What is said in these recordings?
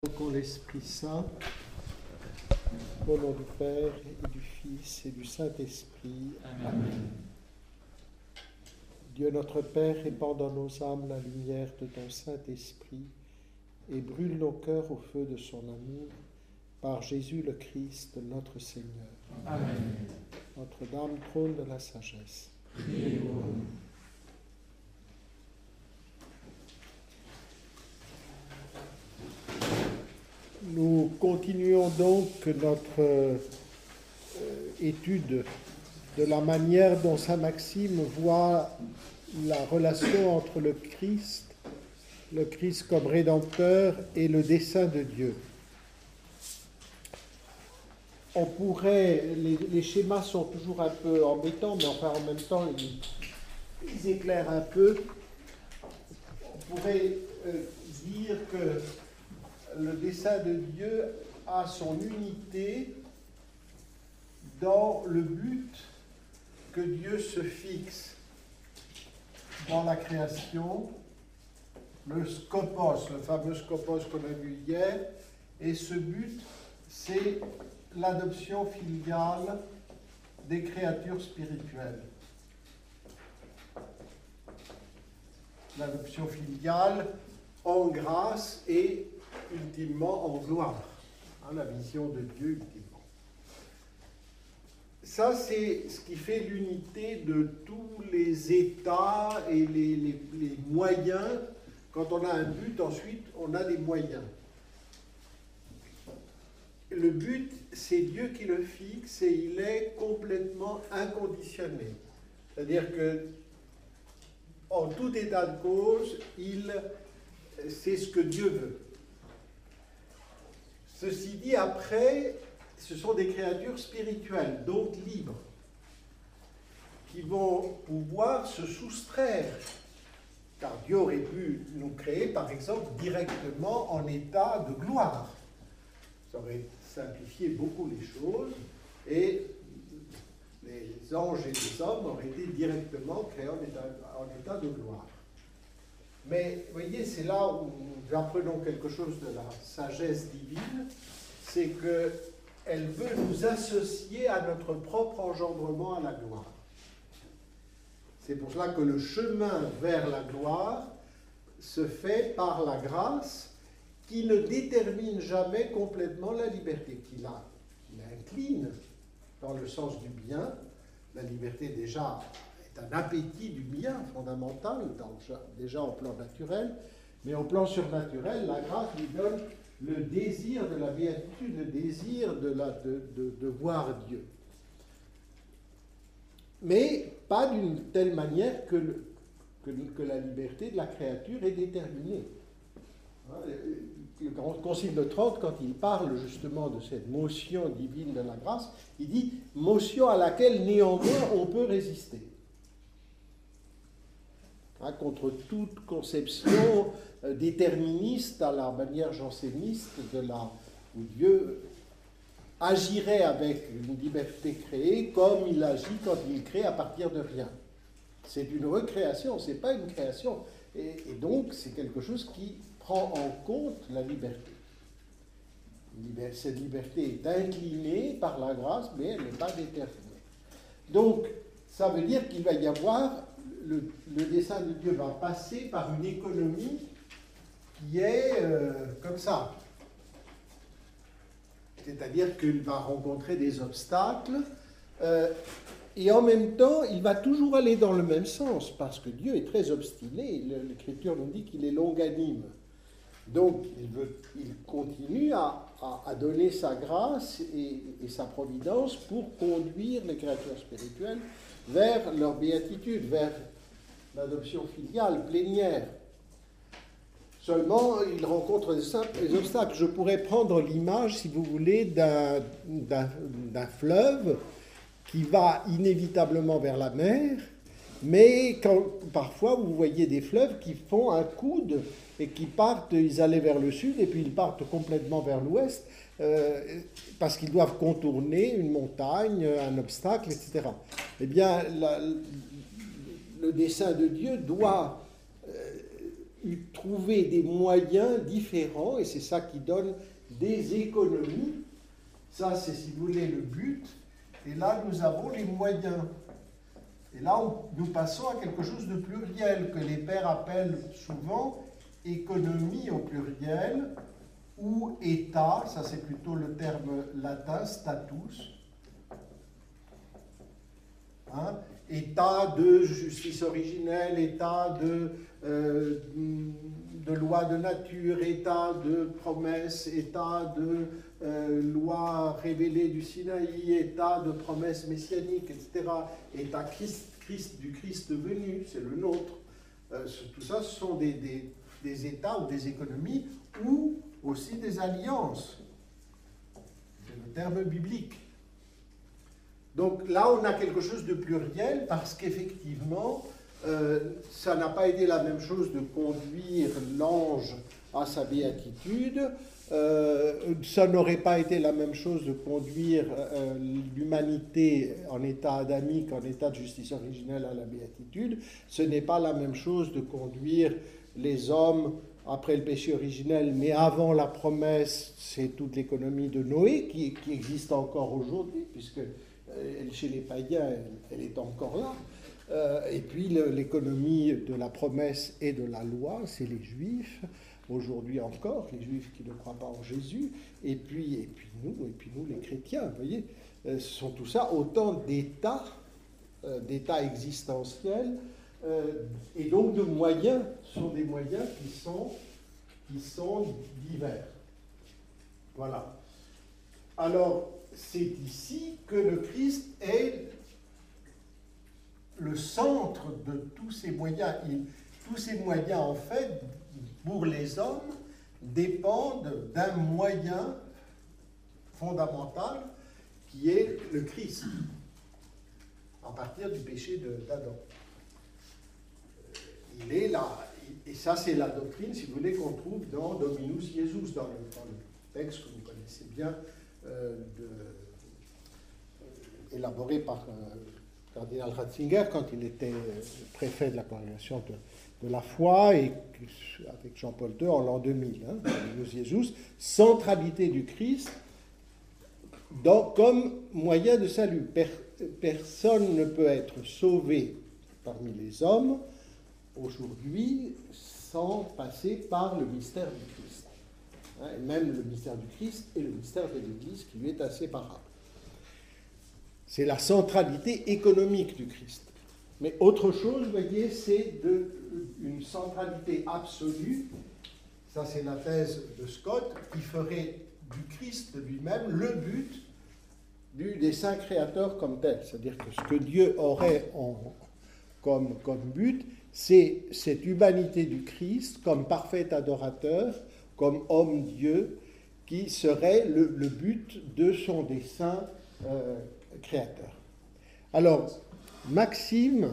Qu'en l'Esprit Saint, au nom du Père et du Fils et du Saint-Esprit. Amen. Dieu notre Père, répand dans nos âmes la lumière de ton Saint-Esprit et brûle nos cœurs au feu de son amour, par Jésus le Christ, notre Seigneur. Amen. Notre-Dame, trône de la sagesse. Priez pour nous. Nous continuons donc notre étude de la manière dont saint Maxime voit la relation entre le Christ comme rédempteur et le dessein de Dieu. On pourrait, les schémas sont toujours un peu embêtants, mais enfin en même temps ils éclairent un peu. On pourrait dire que le dessein de Dieu a son unité dans le but que Dieu se fixe dans la création, le skopos, le fameux skopos qu'on a vu hier, et ce but, c'est l'adoption filiale des créatures spirituelles. L'adoption filiale en grâce et ultimement en gloire, la vision de Dieu ultimement. Ça, c'est ce qui fait l'unité de tous les états et les moyens. Quand on a un but, ensuite, on a des moyens. Le but, c'est Dieu qui le fixe et il est complètement inconditionné. C'est-à-dire que, en tout état de cause, c'est ce que Dieu veut. Ceci dit, après, ce sont des créatures spirituelles, donc libres, qui vont pouvoir se soustraire, car Dieu aurait pu nous créer, par exemple, directement en état de gloire. Ça aurait simplifié beaucoup les choses, et les anges et les hommes auraient été directement créés en état de gloire. Mais, vous voyez, c'est là où nous apprenons quelque chose de la sagesse divine, c'est qu'elle veut nous associer à notre propre engendrement à la gloire. C'est pour cela que le chemin vers la gloire se fait par la grâce qui ne détermine jamais complètement la liberté, qui incline dans le sens du bien. La liberté, déjà, est un appétit du bien fondamental, déjà au plan naturel, mais au plan surnaturel, la grâce lui donne le désir de la béatitude, le désir de voir Dieu. Mais pas d'une telle manière que la liberté de la créature est déterminée. Le Concile de Trente, quand il parle justement de cette motion divine de la grâce, il dit « motion à laquelle néanmoins on peut résister ». Contre toute conception déterministe à la manière janséniste où Dieu agirait avec une liberté créée comme il agit quand il crée à partir de rien. C'est une recréation, ce n'est pas une création. Et donc, c'est quelque chose qui prend en compte la liberté. Cette liberté est inclinée par la grâce, mais elle n'est pas déterminée. Donc, ça veut dire qu'il va y avoir, le dessein de Dieu va passer par une économie qui est comme ça. C'est-à-dire qu'il va rencontrer des obstacles, et en même temps, il va toujours aller dans le même sens, parce que Dieu est très obstiné. L'Écriture nous dit qu'il est longanime. Donc, il continue à donner sa grâce et sa providence pour conduire les créatures spirituelles vers leur béatitude, vers l'adoption filiale, plénière. Seulement, il rencontre des obstacles. Je pourrais prendre l'image, si vous voulez, d'un fleuve qui va inévitablement vers la mer, mais parfois vous voyez des fleuves qui font un coude et qui partent, ils allaient vers le sud et puis ils partent complètement vers l'ouest parce qu'ils doivent contourner une montagne, un obstacle, etc. Eh bien, le dessein de Dieu doit trouver des moyens différents, et c'est ça qui donne des économies. Ça, c'est, si vous voulez, le but. Et là, nous avons les moyens. Et là, nous passons à quelque chose de pluriel, que les pères appellent souvent économie au pluriel, ou état, ça c'est plutôt le terme latin, status. Hein? État de justice originelle, état de loi de nature, état de promesse, état de loi révélée du Sinaï, état de promesse messianique, etc. État du Christ venu, c'est le nôtre. Tout ça, ce sont des états ou des économies ou aussi des alliances. C'est le terme biblique. Donc là, on a quelque chose de pluriel parce qu'effectivement, ça n'a pas été la même chose de conduire l'ange à sa béatitude, ça n'aurait pas été la même chose de conduire l'humanité en état adamique, en état de justice originelle à la béatitude, ce n'est pas la même chose de conduire les hommes après le péché originel, mais avant la promesse, c'est toute l'économie de Noé qui existe encore aujourd'hui, puisque chez les païens, elle est encore là. Et puis l'économie de la promesse et de la loi, c'est les Juifs, aujourd'hui encore, les Juifs qui ne croient pas en Jésus, et puis nous les chrétiens, vous voyez, ce sont tout ça autant d'états existentiels, et donc de moyens, ce sont des moyens qui sont divers. Voilà. Alors, c'est ici que le Christ est le centre de tous ces moyens. Tous ces moyens, en fait, pour les hommes, dépendent d'un moyen fondamental qui est le Christ, à partir du péché d'Adam. Il est là, et ça c'est la doctrine, si vous voulez, qu'on trouve dans Dominus Jesus, dans le texte que vous connaissez bien, élaboré par cardinal Ratzinger quand il était préfet de la congrégation de la foi, et avec Jean-Paul II en l'an 2000, Dominus Jesus, centralité du Christ comme moyen de salut. Personne ne peut être sauvé parmi les hommes aujourd'hui sans passer par le mystère du Christ. Et même le mystère du Christ et le mystère de l'Église qui lui est inséparable. C'est la centralité économique du Christ. Mais autre chose, vous voyez, c'est une centralité absolue. Ça, c'est la thèse de Scott, qui ferait du Christ lui-même le but du dessein créateur comme tel. C'est-à-dire que ce que Dieu aurait comme but, c'est cette humanité du Christ comme parfait adorateur, comme homme-dieu, qui serait le but de son dessein créateur. Alors, Maxime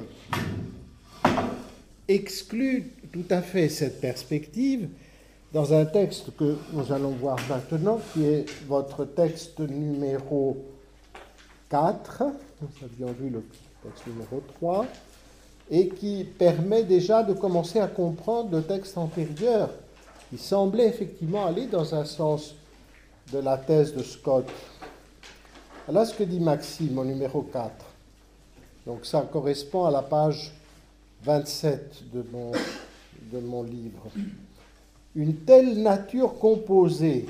exclut tout à fait cette perspective dans un texte que nous allons voir maintenant, qui est votre texte numéro 4, nous avions vu le texte numéro 3, et qui permet déjà de commencer à comprendre le texte antérieur, qui semblait effectivement aller dans un sens de la thèse de Scott. Voilà ce que dit Maxime au numéro 4. Donc ça correspond à la page 27 de mon livre. Une telle nature composée.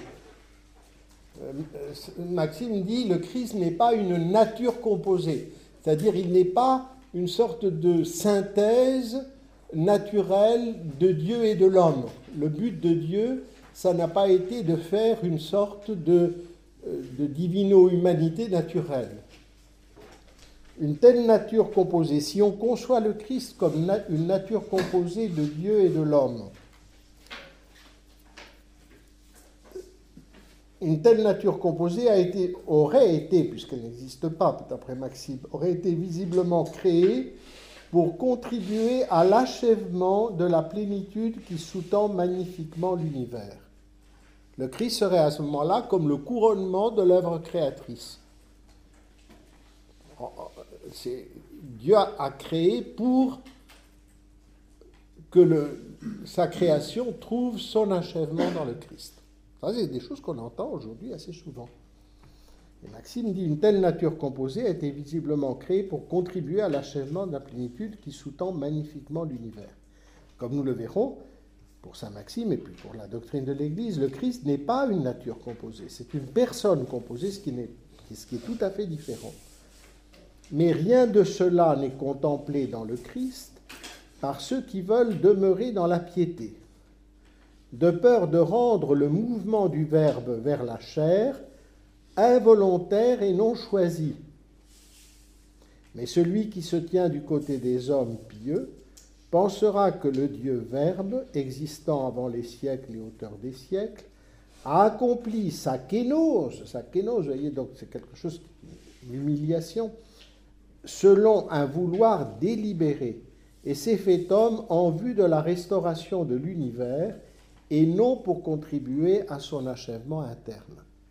Maxime dit, le Christ n'est pas une nature composée, c'est-à-dire il n'est pas une sorte de synthèse naturelle de Dieu et de l'homme. Le but de Dieu, ça n'a pas été de faire une sorte de divino-humanité naturelle. Une telle nature composée, si on conçoit le Christ comme une nature composée de Dieu et de l'homme, une telle nature composée aurait été, puisqu'elle n'existe pas, d'après Maxime, aurait été visiblement créée pour contribuer à l'achèvement de la plénitude qui sous-tend magnifiquement l'univers. Le Christ serait à ce moment-là comme le couronnement de l'œuvre créatrice. Dieu a créé pour que sa création trouve son achèvement dans le Christ. Ça, c'est des choses qu'on entend aujourd'hui assez souvent. Et Maxime dit, une telle nature composée a été visiblement créée pour contribuer à l'achèvement de la plénitude qui sous-tend magnifiquement l'univers. Comme nous le verrons, pour saint Maxime et puis pour la doctrine de l'Église, le Christ n'est pas une nature composée, c'est une personne composée, ce qui est tout à fait différent. Mais rien de cela n'est contemplé dans le Christ par ceux qui veulent demeurer dans la piété, de peur de rendre le mouvement du Verbe vers la chair involontaire et non choisi. Mais celui qui se tient du côté des hommes pieux pensera que le Dieu Verbe, existant avant les siècles et auteur des siècles, a accompli sa kénose, vous voyez, donc c'est quelque chose, l'humiliation, selon un vouloir délibéré, et s'est fait homme en vue de la restauration de l'univers, et non pour contribuer à son achèvement interne.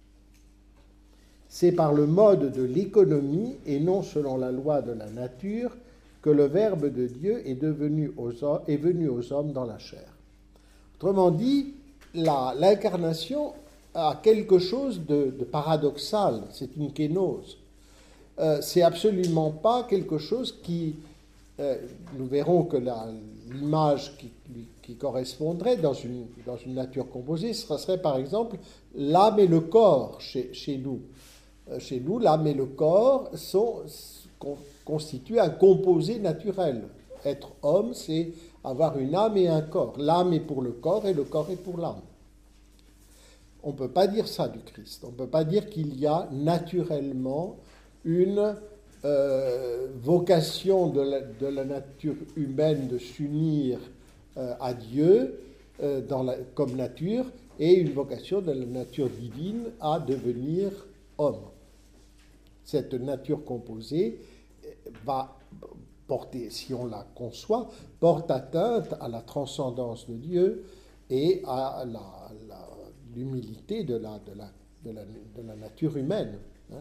C'est par le mode de l'économie, et non selon la loi de la nature, que le Verbe de Dieu est venu aux hommes dans la chair. Autrement dit, l'incarnation a quelque chose de paradoxal, c'est une kénose. C'est absolument pas quelque chose qui... nous verrons que l'image qui correspondrait dans une nature composée, ce serait par exemple l'âme et le corps chez nous. Chez nous, l'âme et le corps constituent un composé naturel. Être homme, c'est avoir une âme et un corps. L'âme est pour le corps et le corps est pour l'âme. On ne peut pas dire ça du Christ. On ne peut pas dire qu'il y a naturellement une vocation de la nature humaine de s'unir à Dieu comme nature et une vocation de la nature divine à devenir homme. Cette nature composée va porter, si on la conçoit, porte atteinte à la transcendance de Dieu et à l'humilité de la nature humaine. Hein.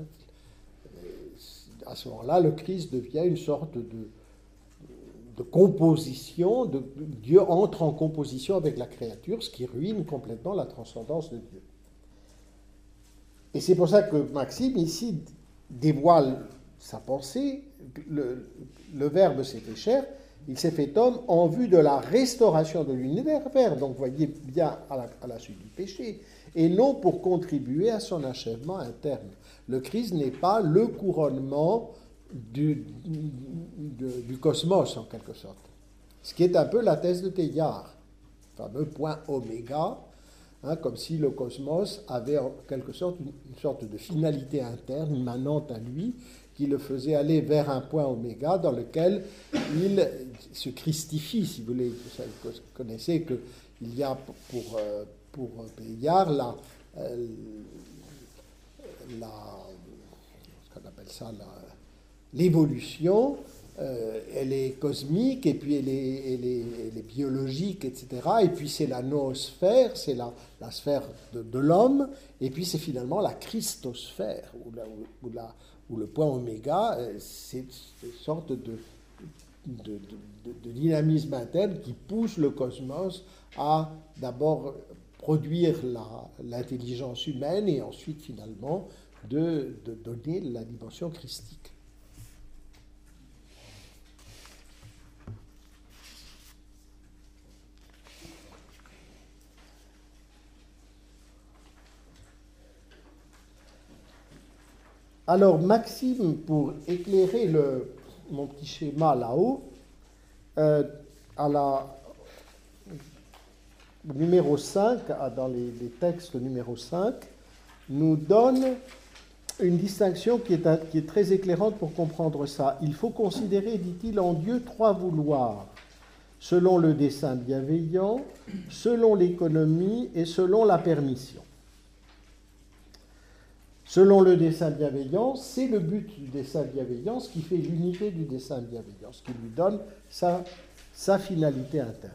À ce moment-là, le Christ devient une sorte de composition, Dieu entre en composition avec la créature, ce qui ruine complètement la transcendance de Dieu. Et c'est pour ça que Maxime, ici, dévoile sa pensée, le Verbe s'est fait chair, il s'est fait homme en vue de la restauration de l'univers, donc vous voyez bien à la suite du péché, et non pour contribuer à son achèvement interne. Le Christ n'est pas le couronnement du cosmos, en quelque sorte. Ce qui est un peu la thèse de Teilhard, le fameux point oméga, comme si le cosmos avait en quelque sorte une sorte de finalité interne, immanente à lui, qui le faisait aller vers un point oméga dans lequel il se christifie, si vous voulez. Vous connaissez qu'il y a pour Teilhard ce qu'on appelle ça l'évolution, elle est cosmique, et puis elle est biologique, etc. Et puis c'est la noosphère, c'est la sphère de l'homme, et puis c'est finalement la christosphère, où le point oméga, c'est une sorte de dynamisme interne qui pousse le cosmos à d'abord produire l'intelligence humaine et ensuite finalement de donner la dimension christique. Alors Maxime, pour éclairer mon petit schéma là-haut, numéro 5, dans les textes numéro 5, nous donne une distinction qui est très éclairante pour comprendre ça. Il faut considérer, dit-il, en Dieu 3 vouloirs, selon le dessein bienveillant, selon l'économie et selon la permission. Selon le dessein bienveillant, c'est le but du dessein bienveillant, ce qui fait l'unité du dessein bienveillant, ce qui lui donne sa finalité interne.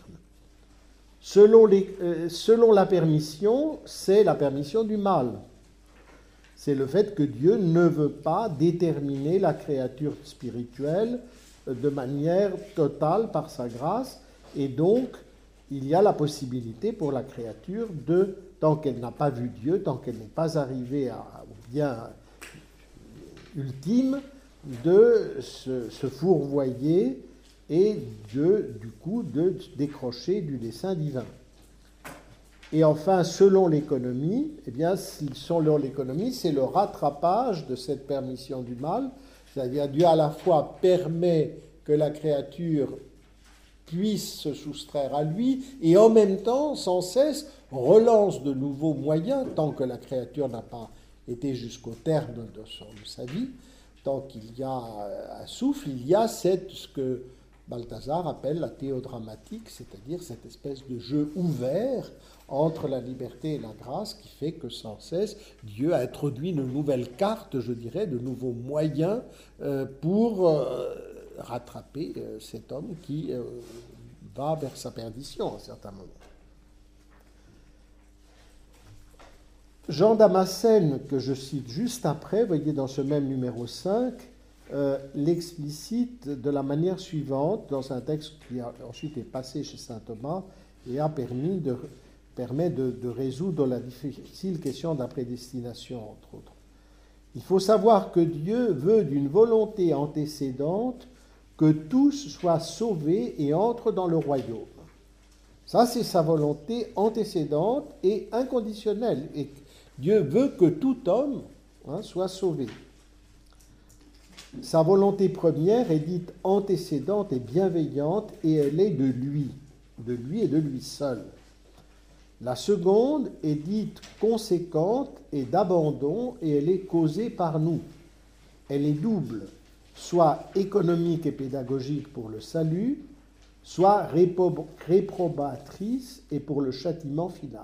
Selon la permission, c'est la permission du mal. C'est le fait que Dieu ne veut pas déterminer la créature spirituelle de manière totale par sa grâce, Et donc, il y a la possibilité pour la créature de, tant qu'elle n'a pas vu Dieu, tant qu'elle n'est pas arrivée au bien ultime, de se fourvoyer et du coup de décrocher du dessein divin. Et enfin, selon l'économie, eh bien, selon l'économie, c'est le rattrapage de cette permission du mal, c'est-à-dire Dieu à la fois permet que la créature puisse se soustraire à lui, et en même temps, sans cesse, relance de nouveaux moyens, tant que la créature n'a pas été jusqu'au terme de sa vie, tant qu'il y a un souffle, il y a ce que Balthazar appelle la théodramatique, c'est-à-dire cette espèce de jeu ouvert entre la liberté et la grâce qui fait que sans cesse, Dieu a introduit de nouvelles cartes, je dirais, de nouveaux moyens pour rattraper cet homme qui va vers sa perdition à un certain moment. Jean Damascène, que je cite juste après, voyez dans ce même numéro 5, l'explicite de la manière suivante, dans un texte qui a ensuite est passé chez saint Thomas et permet de résoudre la difficile question de la prédestination, entre autres. Il faut savoir que Dieu veut d'une volonté antécédente que tous soient sauvés et entrent dans le royaume. Ça, c'est sa volonté antécédente et inconditionnelle. Et Dieu veut que tout homme soit sauvé. Sa volonté première est dite antécédente et bienveillante, et elle est de lui et de lui seul. La seconde est dite conséquente et d'abandon, et elle est causée par nous. Elle est double, soit économique et pédagogique pour le salut, soit réprobatrice et pour le châtiment final.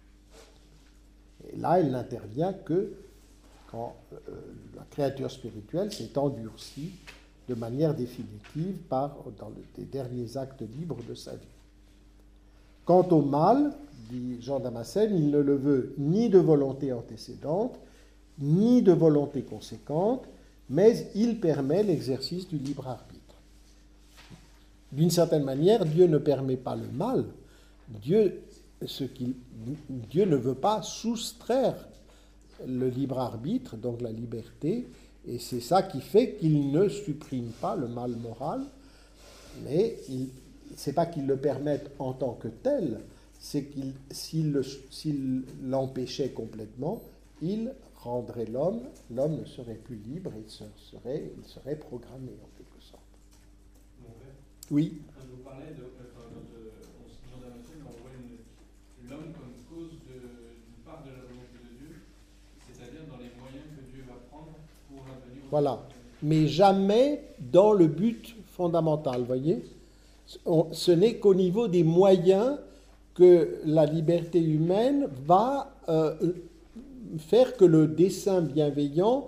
Et là, elle n'intervient que quand la créature spirituelle s'est endurcie de manière définitive dans les derniers actes libres de sa vie. Quant au mal, dit Jean Damascène, il ne le veut ni de volonté antécédente, ni de volonté conséquente, mais il permet l'exercice du libre arbitre. D'une certaine manière, Dieu ne permet pas le mal. Dieu ne veut pas soustraire le libre arbitre, donc la liberté, et c'est ça qui fait qu'il ne supprime pas le mal moral, mais c'est pas qu'il le permette en tant que tel, c'est qu'il, s'il l'empêchait complètement, il rendrait l'homme ne serait plus libre, il serait programmé en quelque sorte. Mon père, Oui. quand vous parlez Jean Damascène, on voit l'homme comme cause d'une part de la volonté de Dieu, c'est-à-dire dans les moyens que Dieu va prendre pour advenir. Voilà, mais jamais dans le but fondamental, voyez. Ce n'est qu'au niveau des moyens que la liberté humaine va faire que le dessein bienveillant,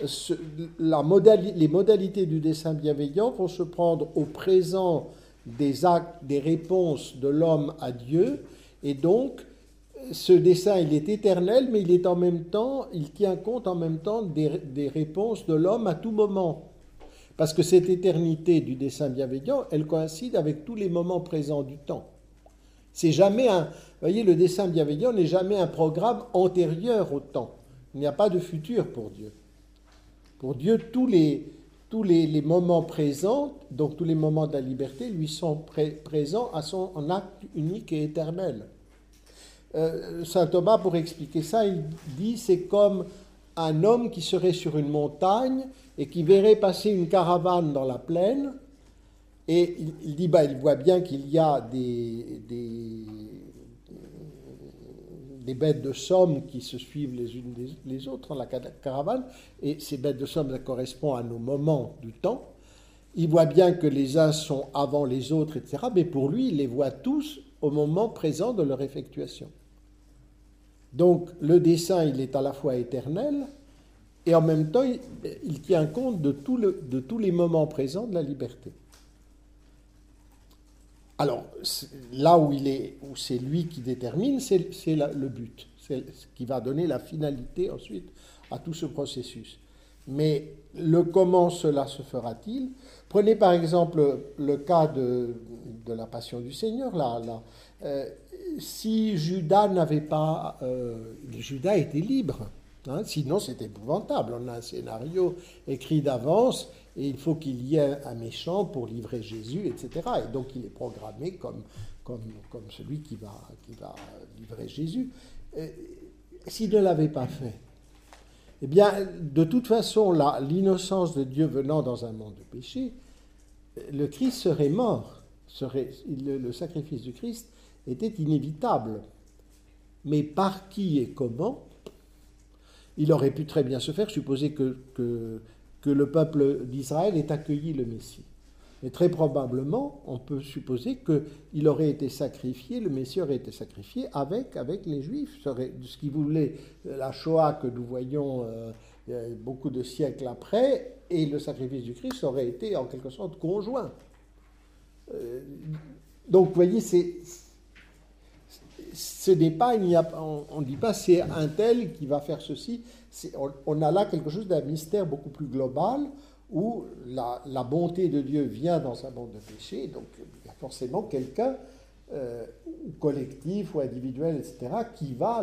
les modalités du dessein bienveillant vont se prendre au présent des actes, des réponses de l'homme à Dieu, et donc ce dessein, il est éternel, mais il tient compte en même temps des réponses de l'homme à tout moment. Parce que cette éternité du dessein bienveillant, elle coïncide avec tous les moments présents du temps. C'est jamais vous voyez, le dessein bienveillant n'est jamais un programme antérieur au temps. Il n'y a pas de futur pour Dieu. Pour Dieu, tous les moments présents, donc tous les moments de la liberté, lui sont présents en acte unique et éternel. Saint Thomas, pour expliquer ça, il dit c'est comme un homme qui serait sur une montagne et qui verrait passer une caravane dans la plaine, et il dit, il voit bien qu'il y a des bêtes de somme qui se suivent les unes les autres dans la caravane, et ces bêtes de somme, ça correspond à nos moments du temps. Il voit bien que les uns sont avant les autres, etc., mais pour lui, il les voit tous au moment présent de leur effectuation. Donc, le dessein, il est à la fois éternel, et en même temps, il tient compte de tous les moments présents de la liberté. Alors, là où c'est lui qui détermine, c'est le but, c'est ce qui va donner la finalité ensuite à tout ce processus. Mais le comment cela se fera-t-il? Prenez par exemple le cas de la Passion du Seigneur. Si Judas n'avait pas... Judas était libre. Hein, sinon, c'est épouvantable. On a un scénario écrit d'avance et il faut qu'il y ait un méchant pour livrer Jésus, etc. Et donc, il est programmé comme celui qui va livrer Jésus. S'il ne l'avait pas fait, eh bien, de toute façon, l'innocence de Dieu venant dans un monde de péché, le Christ serait mort. Le sacrifice du Christ était inévitable. Mais par qui et comment? Il aurait pu très bien se faire, supposer que le peuple d'Israël ait accueilli le Messie. Mais très probablement, on peut supposer qu'il aurait été sacrifié, le Messie aurait été sacrifié avec les Juifs. Ce qui voulait la Shoah que nous voyons beaucoup de siècles après, et le sacrifice du Christ aurait été en quelque sorte conjoint. Donc, vous voyez, ce n'est pas, on ne dit pas c'est un tel qui va faire ceci. On a là quelque chose d'un mystère beaucoup plus global où la bonté de Dieu vient dans un monde de péché. Donc il y a forcément quelqu'un, collectif ou individuel, etc., qui va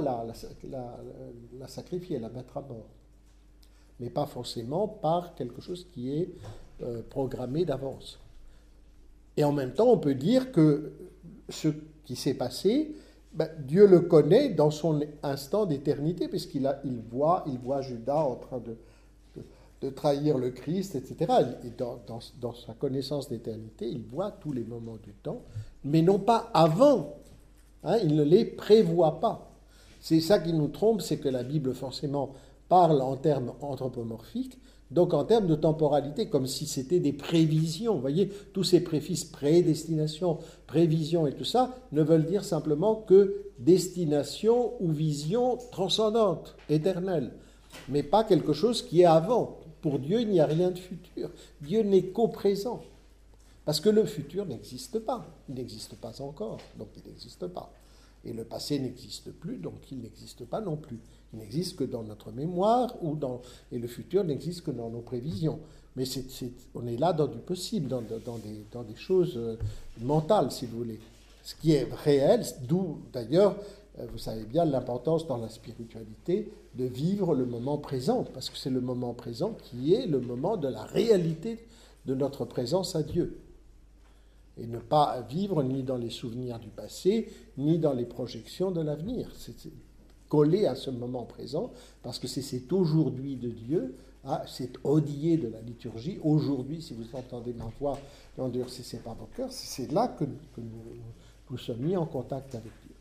la sacrifier, la mettre à mort. Mais pas forcément par quelque chose qui est programmé d'avance. Et en même temps, on peut dire que ce qui s'est passé, Dieu le connaît dans son instant d'éternité, puisqu'il voit Judas en train de trahir le Christ, etc. Et dans sa connaissance d'éternité, il voit tous les moments du temps, mais non pas avant. Hein, il ne les prévoit pas. C'est ça qui nous trompe, c'est que la Bible forcément parle en termes anthropomorphiques, donc en termes de temporalité, comme si c'était des prévisions. Vous voyez, tous ces préfices prédestination, prévision et tout ça ne veulent dire simplement que destination ou vision transcendante, éternelle, mais pas quelque chose qui est avant. Pour Dieu, il n'y a rien de futur. Dieu n'est qu'au présent. Parce que le futur n'existe pas. Il n'existe pas encore, donc il n'existe pas. Et le passé n'existe plus, donc il n'existe pas non plus. Il n'existe que dans notre mémoire, et le futur n'existe que dans nos prévisions. Mais on est là dans du possible, dans des choses mentales, si vous voulez. Ce qui est réel, d'où d'ailleurs, vous savez bien l'importance dans la spiritualité de vivre le moment présent, parce que c'est le moment présent qui est le moment de la réalité de notre présence à Dieu. Et ne pas vivre ni dans les souvenirs du passé, ni dans les projections de l'avenir. C'est collé à ce moment présent, parce que c'est cet aujourd'hui de Dieu, cet odié de la liturgie. Aujourd'hui, si vous entendez ma voix, n'endurcissez pas vos cœurs, c'est là que nous sommes mis en contact avec Dieu.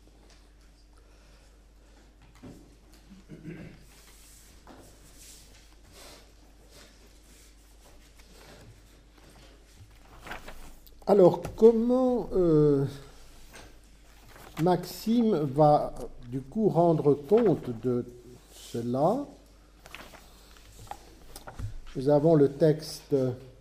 Alors, comment Maxime va du coup rendre compte de cela? Nous avons le texte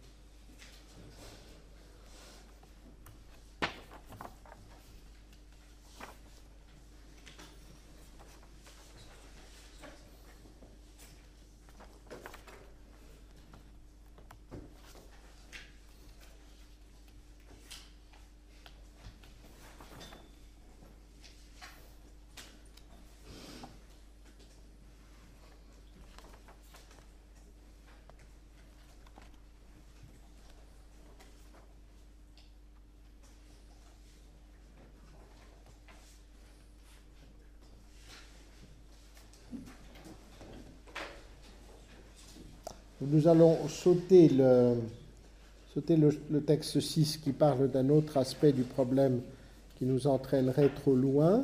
Nous allons sauter le texte 6 qui parle d'un autre aspect du problème qui nous entraînerait trop loin.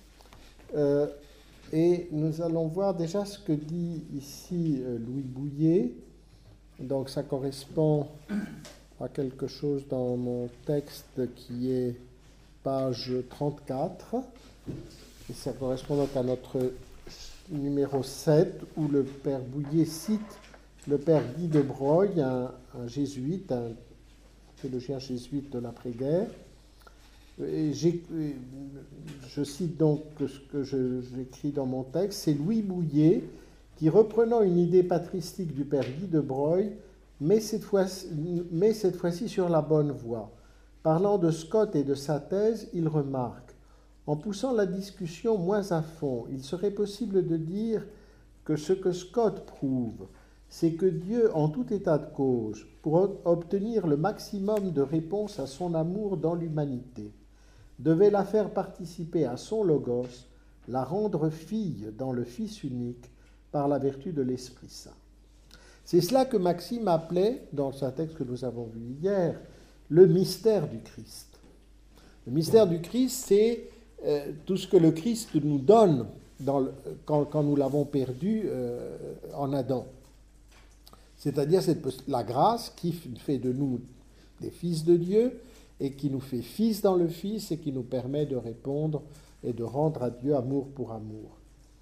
Et nous allons voir déjà ce que dit ici Louis Bouillet. Donc ça correspond à quelque chose dans mon texte qui est page 34. Et ça correspond donc à notre numéro 7 où le père Bouillet cite le père Guy de Broglie, un jésuite, un théologien jésuite de l'après-guerre. Et je cite donc ce que j'écris dans mon texte. C'est Louis Bouillet qui qui, reprenant une idée patristique du père Guy de Broglie, met cette fois-ci sur la bonne voie. Parlant de Scott et de sa thèse, il remarque: en poussant la discussion moins à fond, il serait possible de dire que ce que Scott prouve, c'est que Dieu, en tout état de cause, pour obtenir le maximum de réponse à son amour dans l'humanité, devait la faire participer à son logos, la rendre fille dans le Fils unique, par la vertu de l'Esprit Saint. C'est cela que Maxime appelait, dans un texte que nous avons vu hier, le mystère du Christ. Le mystère du Christ, c'est tout ce que le Christ nous donne quand nous l'avons perdu en Adam. C'est-à-dire la grâce qui fait de nous des fils de Dieu et qui nous fait fils dans le Fils et qui nous permet de répondre et de rendre à Dieu amour pour amour.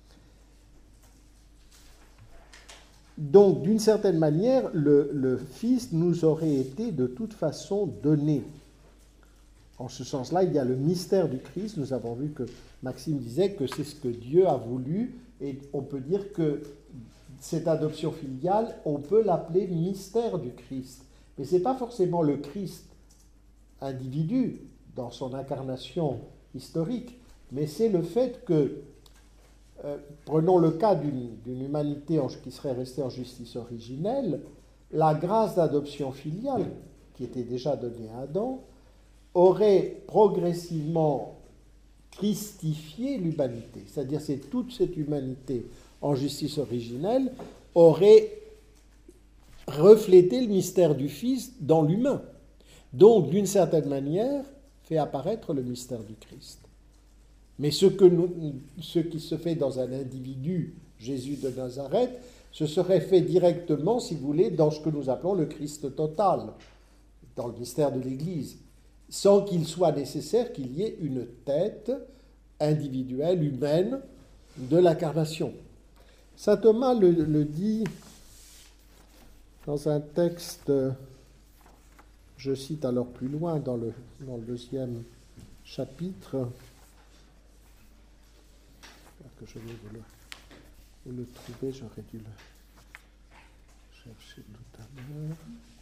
Donc, d'une certaine manière, le Fils nous aurait été de toute façon donné. En ce sens-là, il y a le mystère du Christ. Nous avons vu que Maxime disait que c'est ce que Dieu a voulu, et on peut dire que cette adoption filiale, on peut l'appeler mystère du Christ. Mais ce n'est pas forcément le Christ individu dans son incarnation historique, mais c'est le fait que, prenons le cas d'une humanité qui serait restée en justice originelle, la grâce d'adoption filiale, qui était déjà donnée à Adam, aurait progressivement christifié l'humanité. C'est-à-dire c'est toute cette humanité en justice originelle aurait reflété le mystère du Fils dans l'humain. Donc, d'une certaine manière, fait apparaître le mystère du Christ. Mais ce qui se fait dans un individu, Jésus de Nazareth, ce serait fait directement, si vous voulez, dans ce que nous appelons le Christ total, dans le mystère de l'Église, sans qu'il soit nécessaire qu'il y ait une tête individuelle, humaine, de l'incarnation. Saint Thomas le dit dans un texte, je cite alors plus loin dans le 2e chapitre, que je vais vous le trouver, j'aurais dû le chercher tout à l'heure.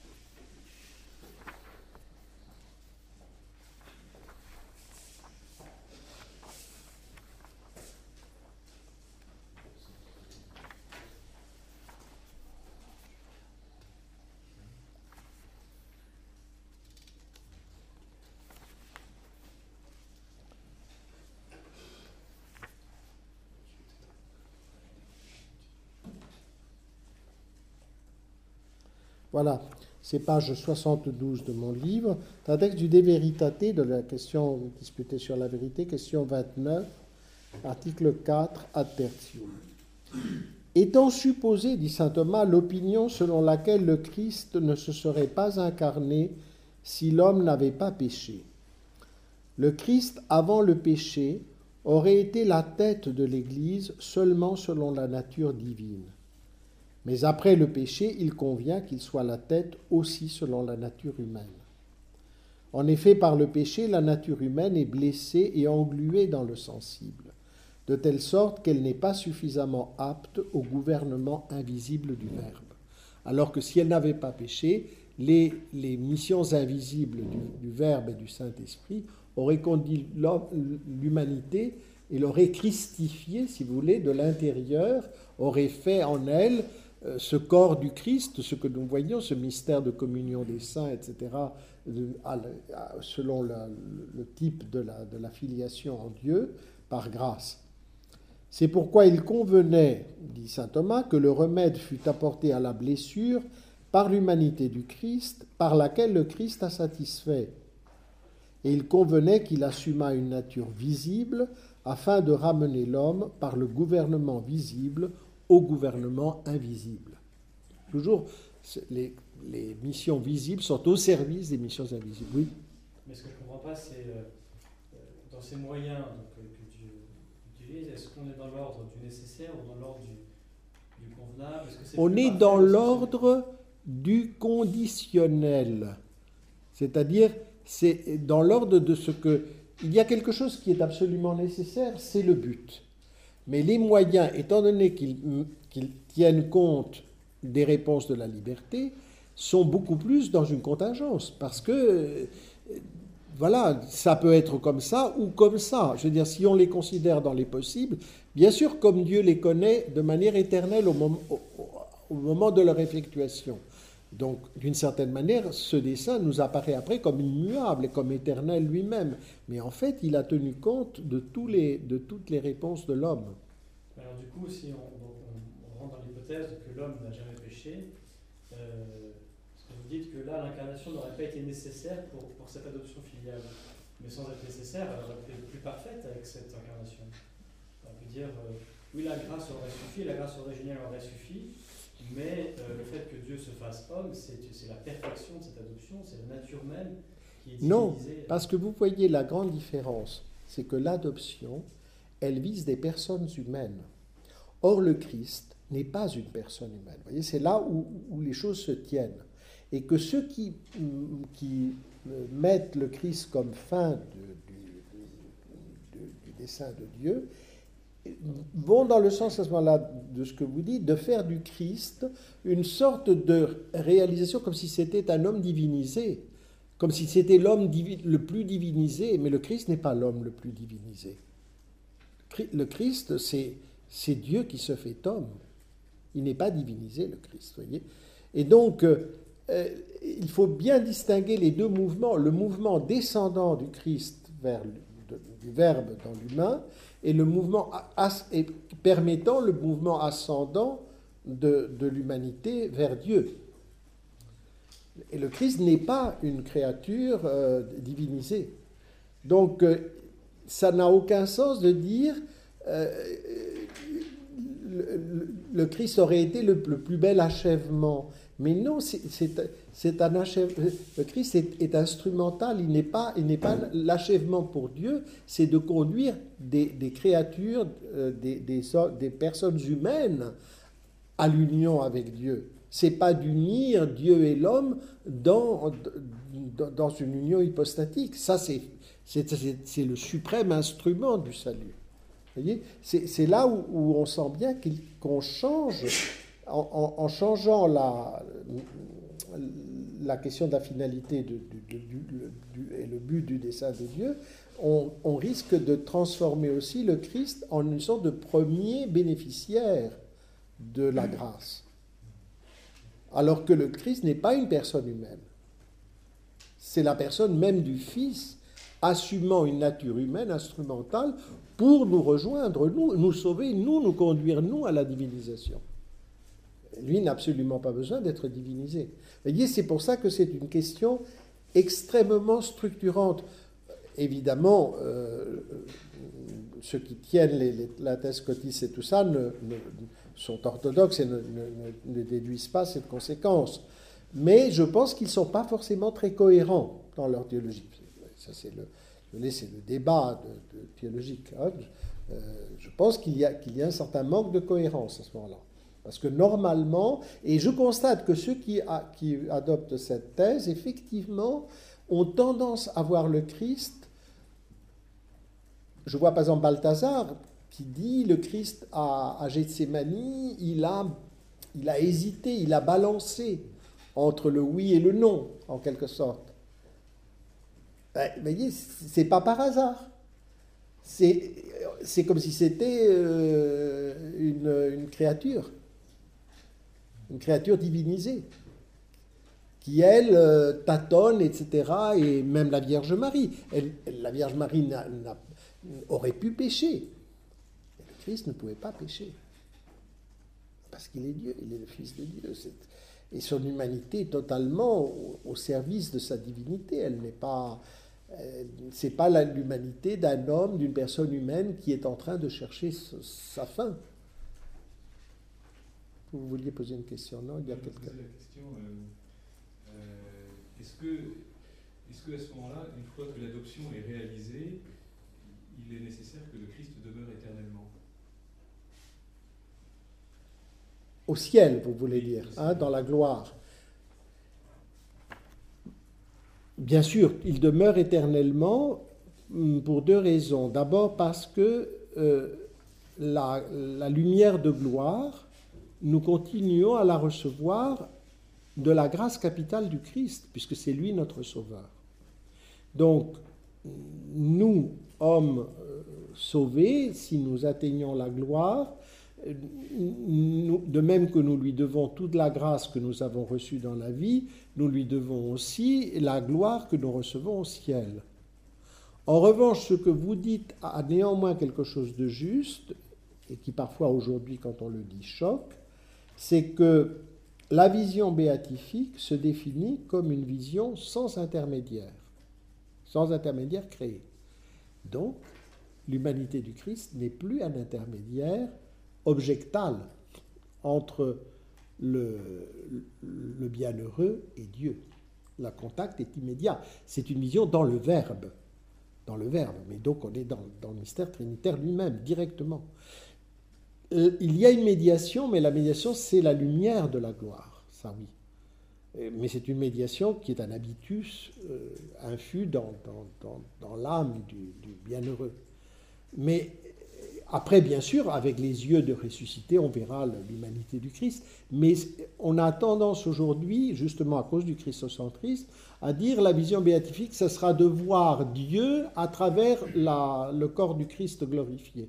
Voilà, c'est page 72 de mon livre. C'est un texte du De Veritate, de la question disputée sur la vérité, question 29, article 4, ad tertium. Étant supposé, dit saint Thomas, l'opinion selon laquelle le Christ ne se serait pas incarné si l'homme n'avait pas péché. Le Christ, avant le péché, aurait été la tête de l'Église seulement selon la nature divine. Mais après le péché, il convient qu'il soit la tête aussi selon la nature humaine. En effet, par le péché, la nature humaine est blessée et engluée dans le sensible, de telle sorte qu'elle n'est pas suffisamment apte au gouvernement invisible du Verbe. Alors que si elle n'avait pas péché, les missions invisibles du Verbe et du Saint-Esprit auraient conduit l'humanité et l'aurait christifiée, si vous voulez, de l'intérieur, aurait fait en elle ce corps du Christ, ce que nous voyons, ce mystère de communion des saints, etc., selon le type de la filiation en Dieu, par grâce. C'est pourquoi il convenait, dit saint Thomas, que le remède fût apporté à la blessure par l'humanité du Christ, par laquelle le Christ a satisfait. Et il convenait qu'il assumât une nature visible, afin de ramener l'homme par le gouvernement visible au gouvernement invisible. Toujours, les missions visibles sont au service des missions invisibles. Oui. Mais ce que je ne comprends pas, c'est dans ces moyens que Dieu utilise, est-ce qu'on est dans l'ordre du nécessaire ou dans l'ordre du convenable? On est dans l'ordre du conditionnel. C'est-à-dire, c'est dans l'ordre de ce que... Il y a quelque chose qui est absolument nécessaire, c'est le but. Mais les moyens, étant donné qu'ils tiennent compte des réponses de la liberté sont beaucoup plus dans une contingence. Parce que, voilà, ça peut être comme ça ou comme ça. Je veux dire, si on les considère dans les possibles, bien sûr, comme Dieu les connaît de manière éternelle au moment de leur effectuation. Donc, d'une certaine manière, ce dessein nous apparaît après comme immuable et comme éternel lui-même. Mais en fait, il a tenu compte de toutes les réponses de l'homme. Alors du coup, si on rentre dans l'hypothèse que l'homme n'a jamais péché, parce que vous dites que là, l'incarnation n'aurait pas été nécessaire pour cette adoption filiale. Mais sans être nécessaire, elle aurait été plus parfaite avec cette incarnation. On peut dire, oui, la grâce aurait suffi, la grâce originelle aurait suffi, mais le fait que Dieu se fasse homme, c'est la perfection de cette adoption, c'est la nature même qui est divinisée. Non, parce que vous voyez la grande différence, c'est que l'adoption, elle vise des personnes humaines. Or, le Christ n'est pas une personne humaine. Vous voyez, c'est là où les choses se tiennent. Et que ceux qui mettent le Christ comme fin du dessein de Dieu vont dans le sens à ce moment-là de ce que vous dites, de faire du Christ une sorte de réalisation comme si c'était un homme divinisé, comme si c'était l'homme le plus divinisé, mais le Christ n'est pas l'homme le plus divinisé. Le Christ, c'est Dieu qui se fait homme. Il n'est pas divinisé, le Christ, voyez. Et donc, il faut bien distinguer les deux mouvements, le mouvement descendant du Christ du Verbe dans l'humain, et le mouvement permettant le mouvement ascendant de l'humanité vers Dieu. Et le Christ n'est pas une créature divinisée. Donc, ça n'a aucun sens de dire le Christ aurait été le plus bel achèvement. Mais non, c'est un achèvement. Le Christ est instrumental, il n'est pas l'achèvement pour Dieu, c'est de conduire des créatures, des personnes humaines à l'union avec Dieu. C'est pas d'unir Dieu et l'homme dans une union hypostatique. Ça, c'est le suprême instrument du salut. Vous voyez, c'est là où on sent bien qu'on change, en changeant la question de la finalité et le but du dessein de Dieu, on risque de transformer aussi le Christ en une sorte de premier bénéficiaire de la grâce. Alors que le Christ n'est pas une personne humaine. C'est la personne même du Fils, assumant une nature humaine instrumentale pour nous rejoindre, nous sauver, nous conduire, à la divinisation. Lui n'a absolument pas besoin d'être divinisé. Vous voyez, c'est pour ça que c'est une question extrêmement structurante. Évidemment, ceux qui tiennent la thèse Cotis et tout ça sont orthodoxes et ne déduisent pas cette conséquence. Mais je pense qu'ils ne sont pas forcément très cohérents dans leur théologie. Ça, c'est le débat théologique. Hein. Je pense qu'il y a un certain manque de cohérence à ce moment-là. Parce que normalement, et je constate que ceux qui adoptent cette thèse, effectivement, ont tendance à voir le Christ. Je vois par exemple Balthazar qui dit le Christ à Gethsémani, il a hésité, il a balancé entre le oui et le non, en quelque sorte. Vous voyez, c'est pas par hasard. C'est comme si c'était une créature divinisée, qui, elle, tâtonne, etc., et même la Vierge Marie. La Vierge Marie aurait pu pécher. Mais le Christ ne pouvait pas pécher. Parce qu'il est Dieu, il est le Fils de Dieu. Et son humanité est totalement au service de sa divinité. Elle n'est pas... c'est pas l'humanité d'un homme, d'une personne humaine qui est en train de chercher sa fin. Vous vouliez poser une question, non? Il y a quelqu'un. La question, est-ce que à ce moment-là, une fois que l'adoption est réalisée, il est nécessaire que le Christ demeure éternellement? Au ciel, vous voulez dire, hein, dans la gloire. Bien sûr, il demeure éternellement pour deux raisons. D'abord parce que la lumière de gloire nous continuons à la recevoir de la grâce capitale du Christ, puisque c'est lui notre Sauveur. Donc, nous, hommes sauvés, si nous atteignons la gloire, de même que nous lui devons toute la grâce que nous avons reçue dans la vie, nous lui devons aussi la gloire que nous recevons au ciel. En revanche, ce que vous dites a néanmoins quelque chose de juste, et qui parfois aujourd'hui, quand on le dit, choque, c'est que la vision béatifique se définit comme une vision sans intermédiaire créé. Donc, l'humanité du Christ n'est plus un intermédiaire objectal entre le bienheureux et Dieu. Le contact est immédiat. C'est une vision dans le Verbe. Mais donc on est dans le mystère trinitaire lui-même, directement. Il y a une médiation, mais la médiation, c'est la lumière de la gloire, ça oui. Mais c'est une médiation qui est un habitus infus dans l'âme du bienheureux. Mais après, bien sûr, avec les yeux de ressuscité, on verra l'humanité du Christ. Mais on a tendance aujourd'hui, justement à cause du christocentrisme, à dire la vision béatifique, ce sera de voir Dieu à travers le corps du Christ glorifié.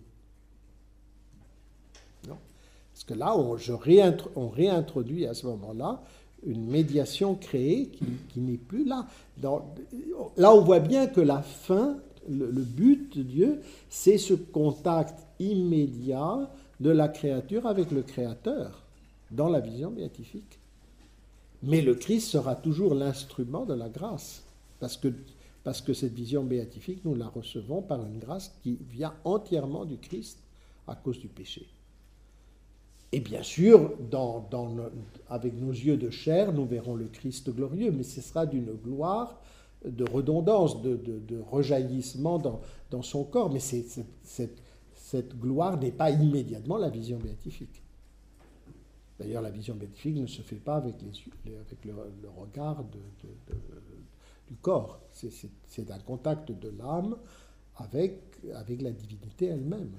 Non. Parce que là, on réintroduit à ce moment-là une médiation créée qui n'est plus là. Là, on voit bien que la fin, le but de Dieu, c'est ce contact immédiat de la créature avec le Créateur dans la vision béatifique. Mais le Christ sera toujours l'instrument de la grâce, parce que cette vision béatifique, nous la recevons par une grâce qui vient entièrement du Christ à cause du péché. Et bien sûr, avec nos yeux de chair, nous verrons le Christ glorieux, mais ce sera d'une gloire de redondance, de rejaillissement dans son corps. Mais cette gloire n'est pas immédiatement la vision béatifique. D'ailleurs, la vision béatifique ne se fait pas avec le regard du corps. C'est un contact de l'âme avec la divinité elle-même.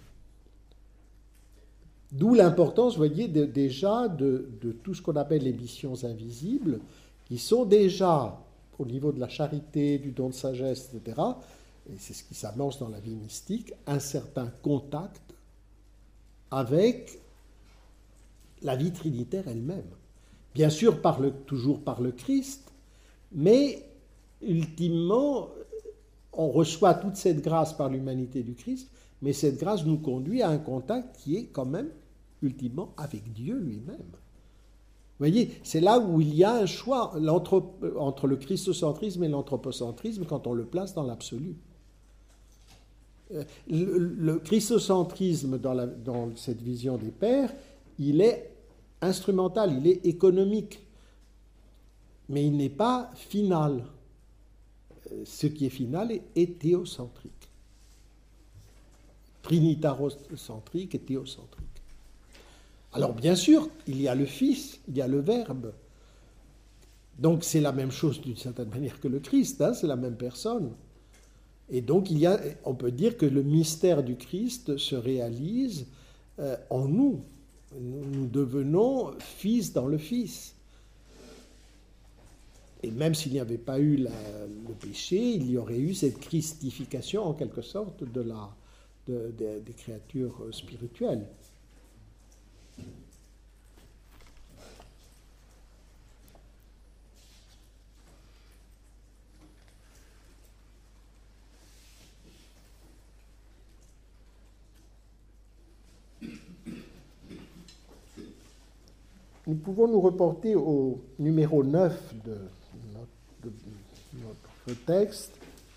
D'où l'importance, vous voyez, déjà de tout ce qu'on appelle les missions invisibles, qui sont déjà, au niveau de la charité, du don de sagesse, etc., et c'est ce qui s'annonce dans la vie mystique, un certain contact avec la vie trinitaire elle-même. Bien sûr, toujours par le Christ, mais ultimement, on reçoit toute cette grâce par l'humanité du Christ, mais cette grâce nous conduit à un contact qui est quand même, ultimement, avec Dieu lui-même. Vous voyez, c'est là où il y a un choix entre le christocentrisme et l'anthropocentrisme quand on le place dans l'absolu. Le christocentrisme dans cette vision des pères, il est instrumental, il est économique, mais il n'est pas final. Ce qui est final est théocentrique, trinitarocentrique et théocentrique. Alors bien sûr, il y a le Fils, il y a le Verbe. Donc c'est la même chose d'une certaine manière que le Christ, c'est la même personne. Et donc on peut dire que le mystère du Christ se réalise en nous. Nous devenons fils dans le Fils. Et même s'il n'y avait pas eu le péché, il y aurait eu cette christification en quelque sorte des créatures spirituelles. Nous pouvons nous reporter au numéro 9 de notre texte,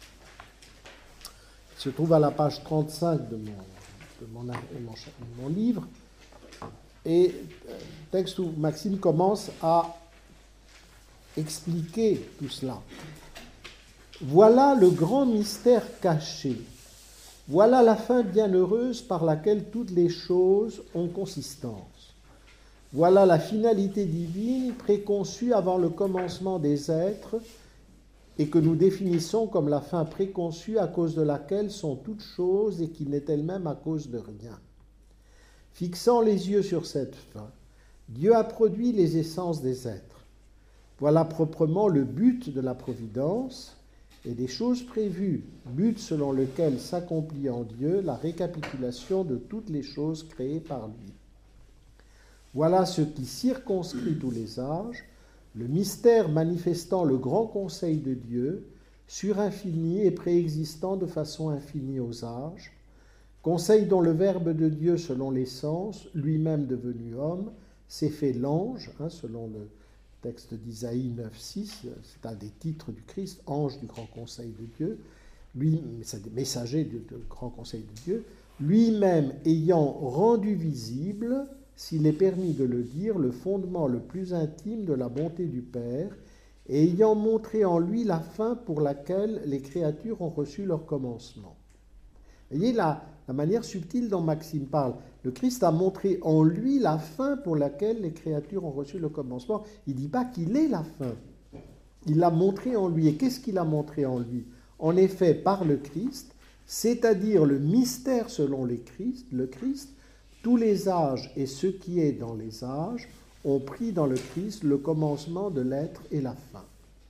qui se trouve à la page 35 de mon livre, et texte où Maxime commence à expliquer tout cela. Voilà le grand mystère caché. Voilà la fin bienheureuse par laquelle toutes les choses ont consistance. Voilà la finalité divine préconçue avant le commencement des êtres et que nous définissons comme la fin préconçue à cause de laquelle sont toutes choses et qui n'est elle-même à cause de rien. Fixant les yeux sur cette fin, Dieu a produit les essences des êtres. Voilà proprement le but de la providence et des choses prévues, but selon lequel s'accomplit en Dieu la récapitulation de toutes les choses créées par lui. Voilà ce qui circonscrit tous les âges, le mystère manifestant le grand conseil de Dieu, surinfini et préexistant de façon infinie aux âges, conseil dont le Verbe de Dieu selon l'essence, lui-même devenu homme, s'est fait l'ange, selon le texte d'Isaïe 9,6, c'est un des titres du Christ, ange du grand conseil de Dieu, lui, c'est messager du grand conseil de Dieu, lui-même ayant rendu visible, s'il est permis de le dire, le fondement le plus intime de la bonté du Père, et ayant montré en lui la fin pour laquelle les créatures ont reçu leur commencement. Voyez la manière subtile dont Maxime parle. Le Christ a montré en lui la fin pour laquelle les créatures ont reçu le commencement. Il ne dit pas qu'il est la fin. Il l'a montré en lui. Et qu'est-ce qu'il a montré en lui? En effet, par le Christ, c'est-à-dire le mystère selon le Christ, tous les âges et ce qui est dans les âges ont pris dans le Christ le commencement de l'être et la fin.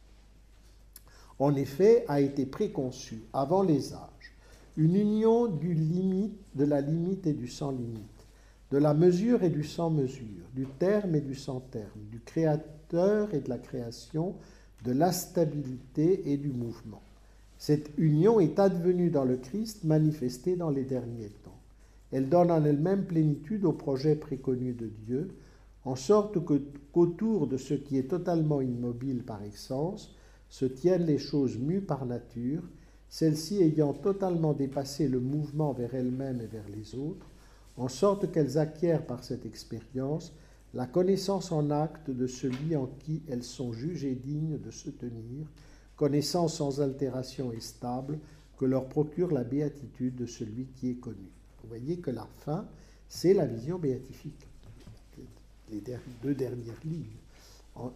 En effet, a été préconçu avant les âges une union de la limite et du sans limite, de la mesure et du sans mesure, du terme et du sans terme, du créateur et de la création, de la stabilité et du mouvement. Cette union est advenue dans le Christ, manifestée dans les derniers temps. Elle donne en elle-même plénitude au projet préconnu de Dieu, en sorte qu'autour de ce qui est totalement immobile par essence se tiennent les choses mues par nature, celles-ci ayant totalement dépassé le mouvement vers elles-mêmes et vers les autres, en sorte qu'elles acquièrent par cette expérience la connaissance en acte de celui en qui elles sont jugées dignes de se tenir, connaissance sans altération et stable que leur procure la béatitude de celui qui est connu. Vous voyez que la fin, c'est la vision béatifique. Les deux dernières lignes,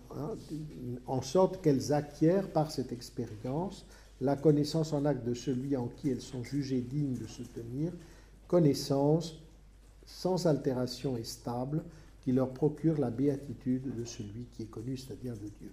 en sorte qu'elles acquièrent par cette expérience la connaissance en acte de celui en qui elles sont jugées dignes de se tenir, connaissance sans altération et stable qui leur procure la béatitude de celui qui est connu, c'est-à-dire de Dieu.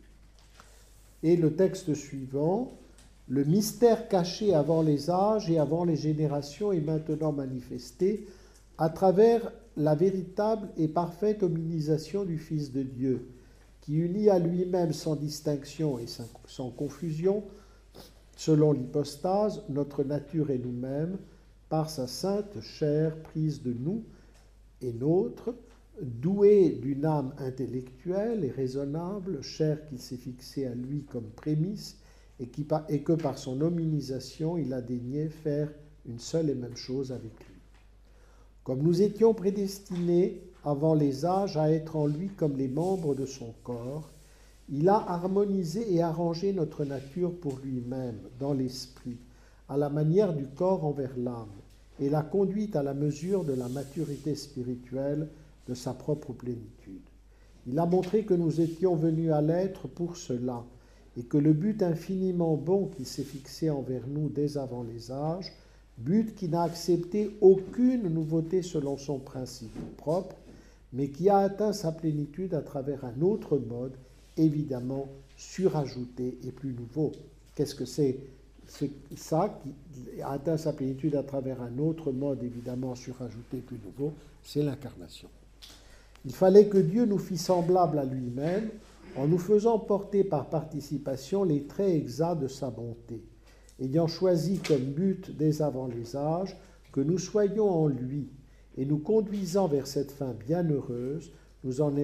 Et le texte suivant, le mystère caché avant les âges et avant les générations est maintenant manifesté à travers la véritable et parfaite hominisation du Fils de Dieu, qui unit à lui-même sans distinction et sans confusion, selon l'hypostase, notre nature et nous-mêmes, par sa sainte chair prise de nous et nôtre, doué d'une âme intellectuelle et raisonnable, chair qu'il s'est fixée à lui comme prémisse, et que par son hominisation il a daigné faire une seule et même chose avec lui. Comme nous étions prédestinés avant les âges à être en lui comme les membres de son corps, il a harmonisé et arrangé notre nature pour lui-même, dans l'esprit, à la manière du corps envers l'âme, et l'a conduite à la mesure de la maturité spirituelle de sa propre plénitude. Il a montré que nous étions venus à l'être pour cela, et que le but infiniment bon qui s'est fixé envers nous dès avant les âges, but qui n'a accepté aucune nouveauté selon son principe propre, mais qui a atteint sa plénitude à travers un autre mode, évidemment surajouté et plus nouveau. Qu'est-ce que c'est ça qui a atteint sa plénitude à travers un autre mode, évidemment surajouté et plus nouveau? C'est l'incarnation. Il fallait que Dieu nous fît semblables à lui-même en nous faisant porter par participation les traits exacts de sa bonté, ayant choisi comme but dès avant les âges que nous soyons en lui et nous conduisant vers cette fin bienheureuse, nous en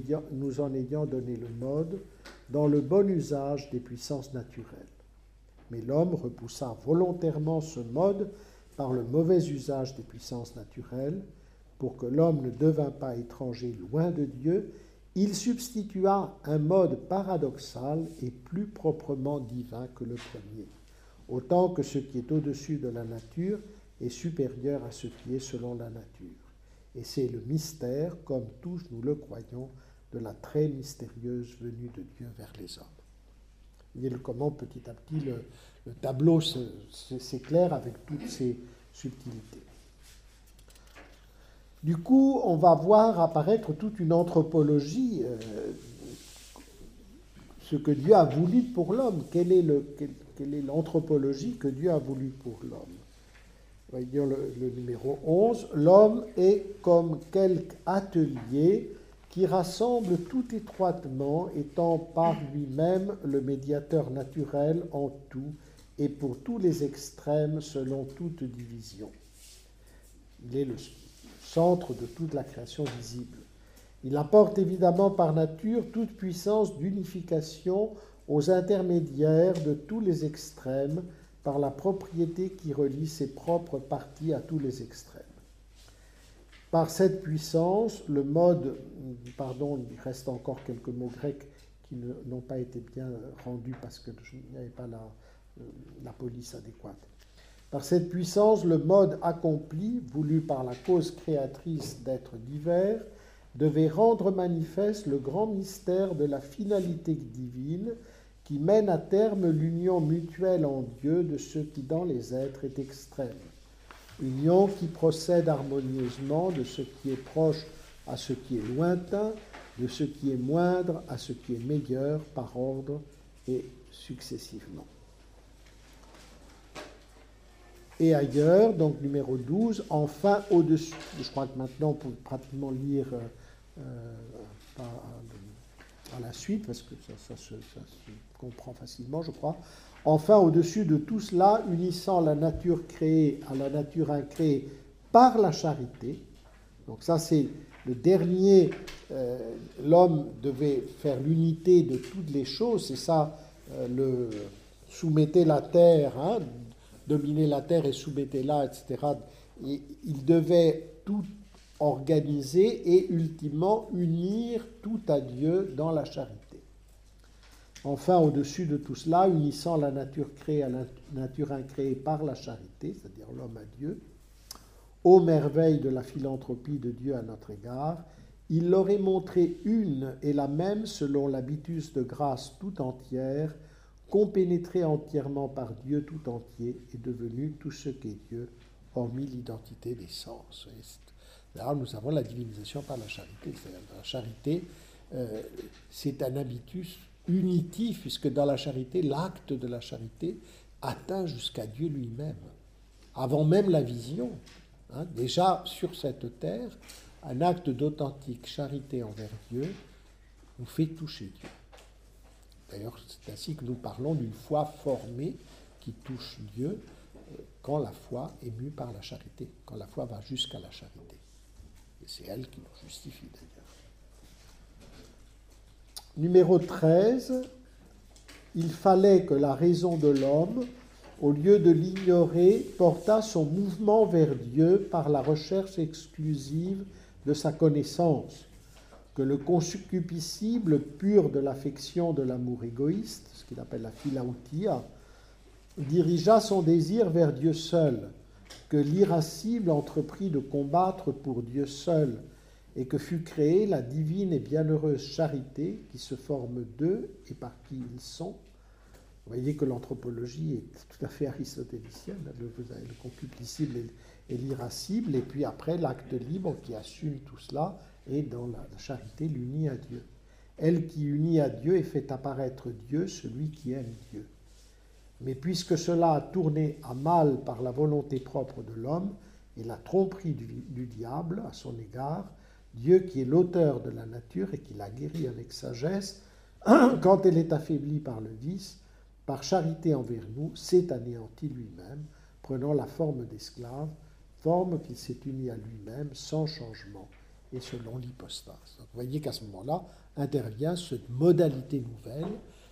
ayant donné le mode dans le bon usage des puissances naturelles. Mais l'homme repoussa volontairement ce mode par le mauvais usage des puissances naturelles. Pour que l'homme ne devint pas étranger loin de Dieu, il substitua un mode paradoxal et plus proprement divin que le premier, autant que ce qui est au-dessus de la nature est supérieur à ce qui est selon la nature. Et c'est le mystère, comme tous nous le croyons, de la très mystérieuse venue de Dieu vers les hommes. Vous voyez comment petit à petit le tableau s'éclaire avec toutes ces subtilités. Du coup, on va voir apparaître toute une anthropologie, ce que Dieu a voulu pour l'homme. Quelle est l'anthropologie que Dieu a voulu pour l'homme? On va dire le numéro 11. L'homme est comme quelque atelier qui rassemble tout étroitement, étant par lui-même le médiateur naturel en tout et pour tous les extrêmes selon toute division. Il est le centre de toute la création visible. Il apporte évidemment par nature toute puissance d'unification aux intermédiaires de tous les extrêmes par la propriété qui relie ses propres parties à tous les extrêmes. Par cette puissance, le mode, il reste encore quelques mots grecs qui n'ont pas été bien rendus parce qu'il n'y avait pas la police adéquate. Par cette puissance, le mode accompli, voulu par la cause créatrice d'êtres divers, devait rendre manifeste le grand mystère de la finalité divine qui mène à terme l'union mutuelle en Dieu de ce qui dans les êtres est extrême. Union qui procède harmonieusement de ce qui est proche à ce qui est lointain, de ce qui est moindre à ce qui est meilleur par ordre et successivement. Et ailleurs, donc numéro 12, enfin au-dessus, je crois que maintenant on peut pratiquement lire à la suite, parce que ça se comprend facilement, je crois. Enfin, au-dessus de tout cela, unissant la nature créée à la nature incréée par la charité. Donc ça, c'est le dernier. L'homme devait faire l'unité de toutes les choses. C'est ça, soumettez la terre, dominer la terre et soumettez-la, etc. Et il devait tout organiser et ultimement unir tout à Dieu dans la charité. Enfin, au-dessus de tout cela, unissant la nature créée à la nature incréée par la charité, c'est-à-dire l'homme à Dieu, aux merveilles de la philanthropie de Dieu à notre égard, il leur est montré une et la même selon l'habitus de grâce tout entière, compénétrée entièrement par Dieu tout entier et devenue tout ce qu'est Dieu, hormis l'identité des sens. Là, nous avons la divinisation par la charité. La charité, c'est un habitus unitif, puisque dans la charité, l'acte de la charité atteint jusqu'à Dieu lui-même, avant même la vision. Déjà, sur cette terre, un acte d'authentique charité envers Dieu nous fait toucher Dieu. D'ailleurs, c'est ainsi que nous parlons d'une foi formée qui touche Dieu quand la foi est mue par la charité, quand la foi va jusqu'à la charité. Et c'est elle qui nous justifie d'ailleurs. Numéro 13, il fallait que la raison de l'homme, au lieu de l'ignorer, portât son mouvement vers Dieu par la recherche exclusive de sa connaissance, que le concupiscible pur de l'affection de l'amour égoïste, ce qu'il appelle la philautia, dirigea son désir vers Dieu seul, que l'irascible entreprit de combattre pour Dieu seul, et que fut créée la divine et bienheureuse charité qui se forme d'eux et par qui ils sont. Vous voyez que l'anthropologie est tout à fait aristotélicienne, le concupiscible et l'irascible, et puis après l'acte libre qui assume tout cela, et dans la charité l'unit à Dieu. Elle qui unit à Dieu et fait apparaître Dieu, celui qui aime Dieu. Mais puisque cela a tourné à mal par la volonté propre de l'homme et la tromperie du diable à son égard, Dieu qui est l'auteur de la nature et qui la guérit avec sagesse, quand elle est affaiblie par le vice, par charité envers nous, s'est anéanti lui-même, prenant la forme d'esclave, forme qu'il s'est uni à lui-même sans changement et selon l'hypostase. Donc, vous voyez qu'à ce moment-là intervient cette modalité nouvelle,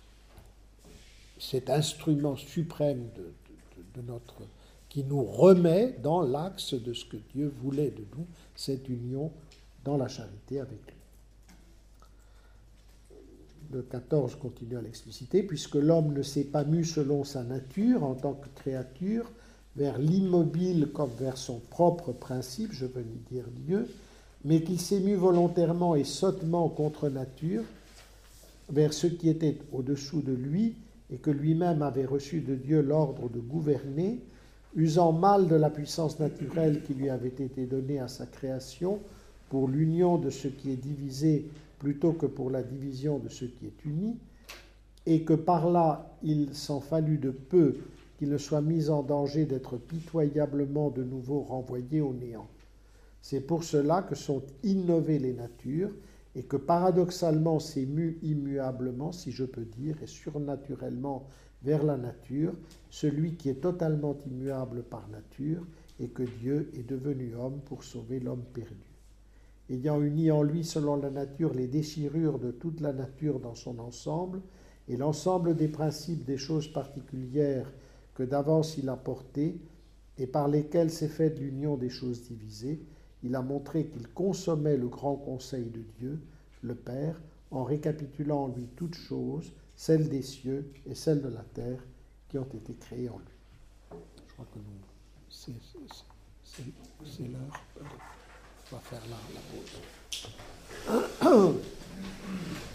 cet instrument suprême de notre, qui nous remet dans l'axe de ce que Dieu voulait de nous, cette union dans la charité avec lui. Le 14 continue à l'expliciter, puisque l'homme ne s'est pas mu selon sa nature en tant que créature, vers l'immobile comme vers son propre principe, je veux dire Dieu, mais qu'il s'est mu volontairement et sottement contre nature, vers ce qui était au-dessous de lui, et que lui-même avait reçu de Dieu l'ordre de gouverner, usant mal de la puissance naturelle qui lui avait été donnée à sa création pour l'union de ce qui est divisé plutôt que pour la division de ce qui est uni, et que par là il s'en fallut de peu qu'il ne soit mis en danger d'être pitoyablement de nouveau renvoyé au néant. C'est pour cela que sont innovées les natures, et que paradoxalement s'émue immuablement, si je peux dire, et surnaturellement vers la nature, celui qui est totalement immuable par nature, et que Dieu est devenu homme pour sauver l'homme perdu. Ayant uni en lui selon la nature les déchirures de toute la nature dans son ensemble, et l'ensemble des principes des choses particulières que d'avance il a portées, et par lesquelles s'est faite l'union des choses divisées, il a montré qu'il consommait le grand conseil de Dieu, le Père, en récapitulant en lui toutes choses, celles des cieux et celles de la terre, qui ont été créées en lui. Je crois que c'est l'heure. On va faire la pause.